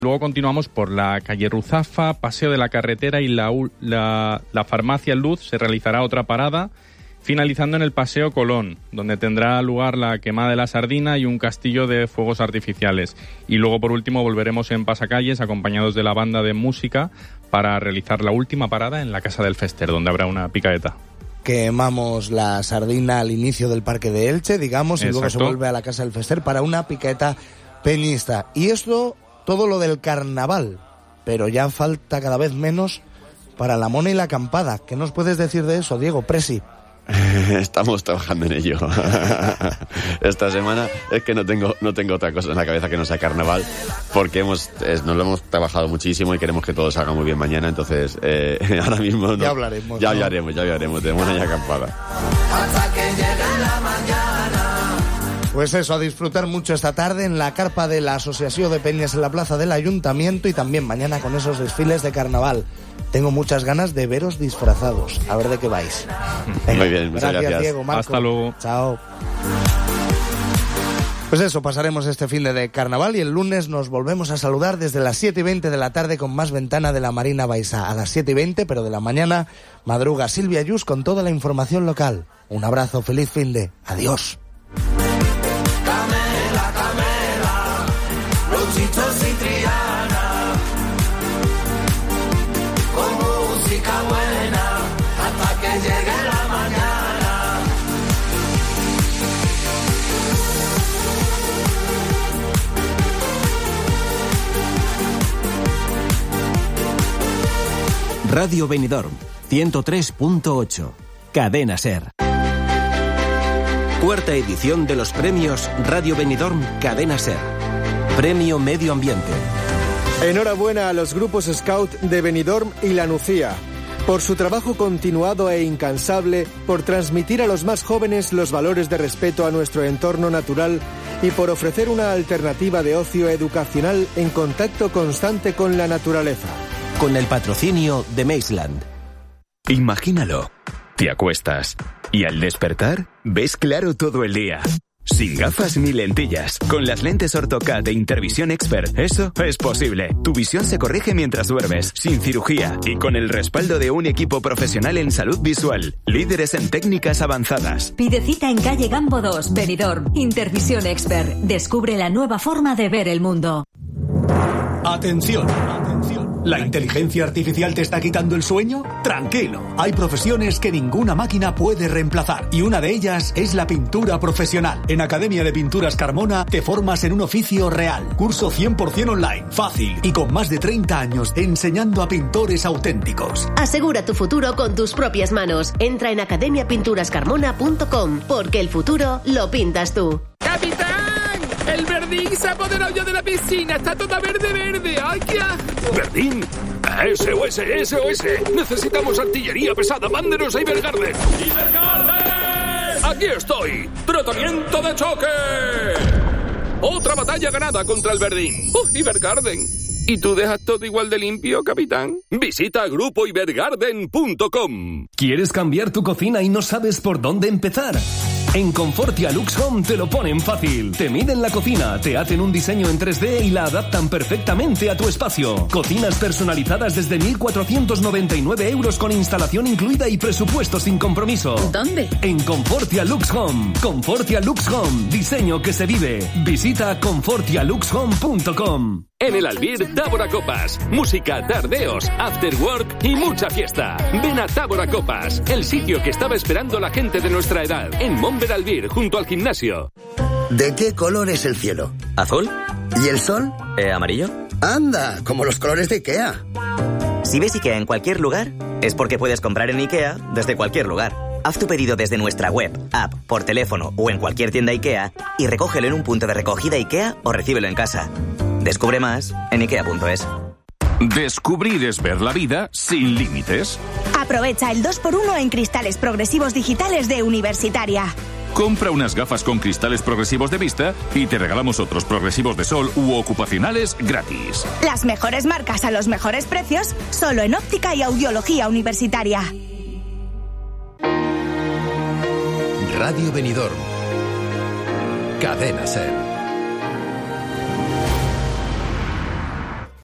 Luego continuamos por la calle Ruzafa, Paseo de la Carretera y la Farmacia Luz. Se realizará otra parada, finalizando en el Paseo Colón, donde tendrá lugar la quemada de la sardina y un castillo de fuegos artificiales. Y luego, por último, volveremos en Pasacalles, acompañados de la banda de música, para realizar la última parada en la Casa del Fester, donde habrá una picaeta. Quemamos la sardina al inicio del Parque de Elche, digamos, y Exacto. luego se vuelve a la Casa del Fester para una picaeta peñista. Y esto, todo lo del carnaval, pero ya falta cada vez menos para la mona y la acampada. ¿Qué nos puedes decir de eso, Diego Presi? Estamos trabajando en ello. Esta semana es que no tengo otra cosa en la cabeza que no sea carnaval, porque nos lo hemos trabajado muchísimo y queremos que todo salga muy bien mañana. Entonces, ahora mismo Ya hablaremos. Ya hablaremos de mona y acampada. Hasta que llegue la mañana. Pues eso, a disfrutar mucho esta tarde en la carpa de la Asociación de Peñas en la Plaza del Ayuntamiento y también mañana con esos desfiles de carnaval. Tengo muchas ganas de veros disfrazados. A ver de qué vais. Muy bien, muchas gracias. Diego, Marco. Hasta luego. Chao. Pues eso, pasaremos este fin de carnaval y el lunes nos volvemos a saludar desde las 7:20 de la tarde con más Ventana de la Marina Baixá. A las 7:20, pero de la mañana, madruga Silvia Yus con toda la información local. Un abrazo, feliz fin de. Adiós. Camela, Camela, Luchitos y Triana, con música buena, hasta que llegue la mañana. Radio Benidorm, 103.8, Cadena SER. Cuarta edición de los premios Radio Benidorm Cadena SER. Premio Medio Ambiente. Enhorabuena a los grupos Scout de Benidorm y La Nucía por su trabajo continuado e incansable, por transmitir a los más jóvenes los valores de respeto a nuestro entorno natural y por ofrecer una alternativa de ocio educacional en contacto constante con la naturaleza. Con el patrocinio de Maisland. Imagínalo. Te acuestas y al despertar ves claro todo el día. Sin gafas ni lentillas, con las lentes Ortho-K de Intervisión Expert, eso es posible. Tu visión se corrige mientras duermes, sin cirugía y con el respaldo de un equipo profesional en salud visual, líderes en técnicas avanzadas. Pide cita en calle Gambo 2, Benidorm. Intervisión Expert. Descubre la nueva forma de ver el mundo. Atención. ¿La inteligencia artificial te está quitando el sueño? Tranquilo, hay profesiones que ninguna máquina puede reemplazar y una de ellas es la pintura profesional. En Academia de Pinturas Carmona te formas en un oficio real. Curso 100% online, fácil y con más de 30 años enseñando a pintores auténticos. Asegura tu futuro con tus propias manos. Entra en academiapinturascarmona.com porque el futuro lo pintas tú. ¡Capitán! ¡El Verdín se ha apoderado ya de la piscina! ¡Está toda verde! ¡Ay, qué asco! ¿Verdín? SOS. Necesitamos artillería pesada. Mándenos a Ibergarden. ¡Ibergarden! ¡Aquí estoy! ¡Tratamiento de choque! Otra batalla ganada contra el Verdín. Ibergarden. ¿Y tú dejas todo igual de limpio, capitán? Visita grupoibergarden.com. ¿Quieres cambiar tu cocina y no sabes por dónde empezar? En Confortia Lux Home te lo ponen fácil. Te miden la cocina, te hacen un diseño en 3D y la adaptan perfectamente a tu espacio. Cocinas personalizadas desde 1.499 euros con instalación incluida y presupuesto sin compromiso. ¿Dónde? En Confortia Lux Home. Confortia Lux Home. Diseño que se vive. Visita confortialuxhome.com. En el Albir, Tábora Copas. Música, tardeos, after work y mucha fiesta. Ven a Tábora Copas, el sitio que estaba esperando la gente de nuestra edad. En Monver Albir, junto al gimnasio. ¿De qué color es el cielo? ¿Azul? ¿Y el sol? ¿Amarillo? ¡Anda! Como los colores de Ikea. Si ves Ikea en cualquier lugar, es porque puedes comprar en Ikea desde cualquier lugar. Haz tu pedido desde nuestra web, app, por teléfono o en cualquier tienda Ikea y recógelo en un punto de recogida Ikea o recíbelo en casa. Descubre más en ikea.es. Descubrir es ver la vida sin límites. Aprovecha el 2x1 en cristales progresivos digitales de Universitaria. Compra unas gafas con cristales progresivos de vista y te regalamos otros progresivos de sol u ocupacionales gratis. Las mejores marcas a los mejores precios, solo en óptica y audiología Universitaria. Radio Benidorm. Cadena SER.